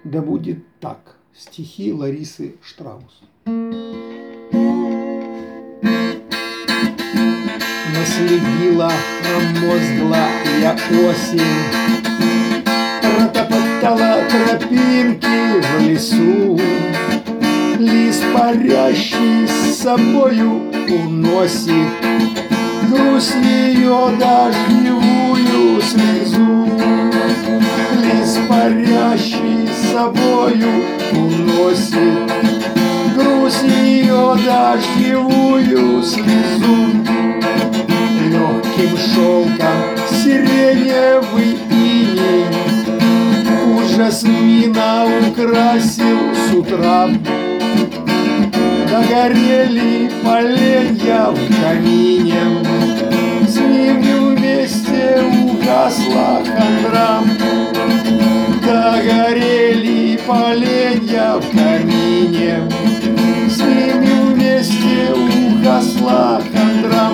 Да будет так. Стихи Ларисы Штраус. Наследила промозглая осень, протопотала тропинки в лесу. Лист парящий с собою уносит грусть ее дождевую слезу. Лист парящий с собою уносит грусть ее дождевую слезу. Легким шелком сиреневый иней ужас мина украсил с утра. Догорели поленья в камине, с ними вместе угасла хандра. Догорели поленья в камине, с ними вместе угасла хандра.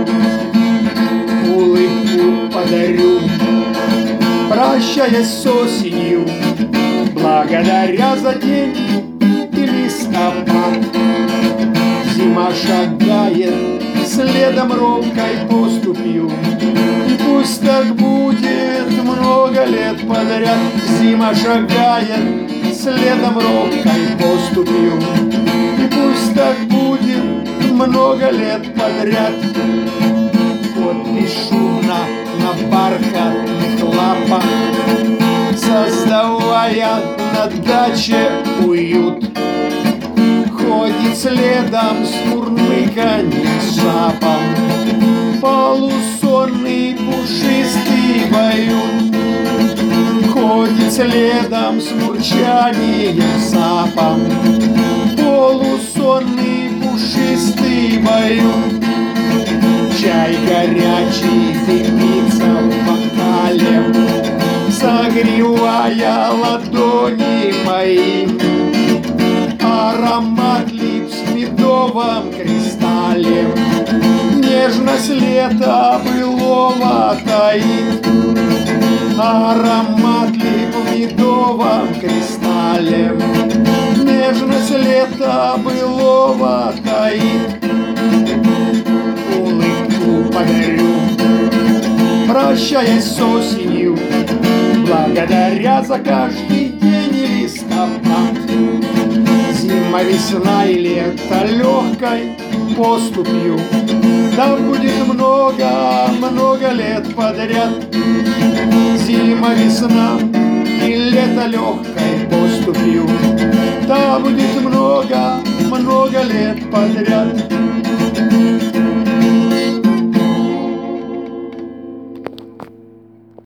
Улыбку подарю, прощаясь с осенью, благодаря за день и листопад. Зима шагает следом робкой поступью, и пусть так будет много лет подряд. Зима шагает следом робкой поступью, и пусть так будет много лет подряд. Вот бесшумно на бархатных лапах, создавая на даче уют, ходит следом с мурлыканьем шапом полусонный пушистый баюн. Ходит следом с мурчанием сапом полусонный пушистый баюн. Чай горячий дымится в бокале, согревая ладони мои. Аромат лип в медовом кристалле, нежность лета былого таит. Аромат лип в медовом кристалле, нежность лета былого таит. Улыбку подарю, прощаясь с осенью, благодаря за каждый день и листопад. Зима, весна и лето легкой поступью, да будет много лет подряд. Зима, весна и лето легкой поступью, да будет много лет подряд.